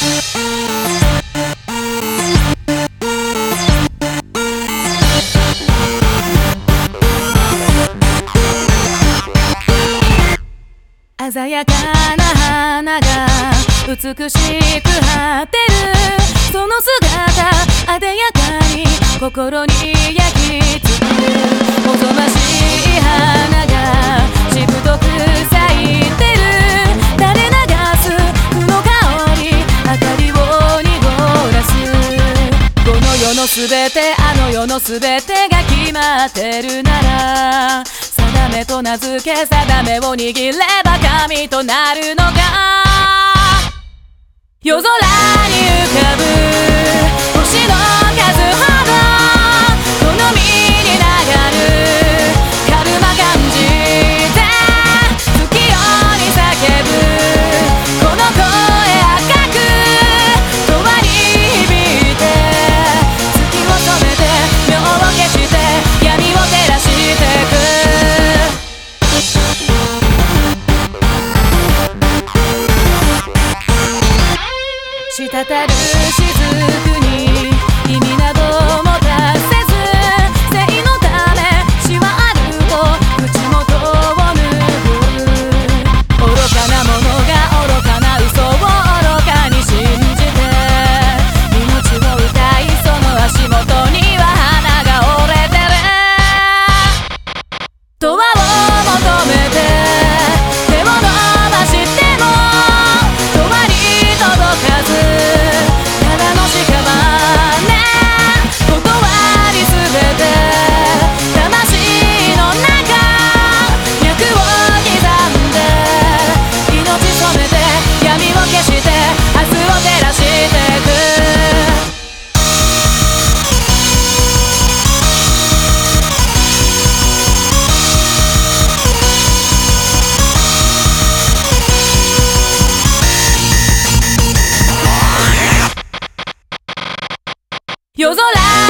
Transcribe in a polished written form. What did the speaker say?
鮮やかな花が美しく張ってるその姿あでやかに心に焼き付くおぞましい花がしぶとく咲いてる垂れ流す負の香り明かりを濁らすこの世のすべてあの世のすべてが決まってるなら定めと名付け定めを握れば神となるのか夜空に浮かぶ星の数ほど好みに流るカルマ感じて月夜に叫ぶこの声赤く永遠に響いて月を染めて夜を消して闇を照らしてく滴る雫に意味など持たせず生のためしわあると口元を拭う愚かなものが愚かな嘘を愚かに信じて命を歌いその足元には花が折れてる永遠を求めて手を伸ばしても永遠に届かず夜空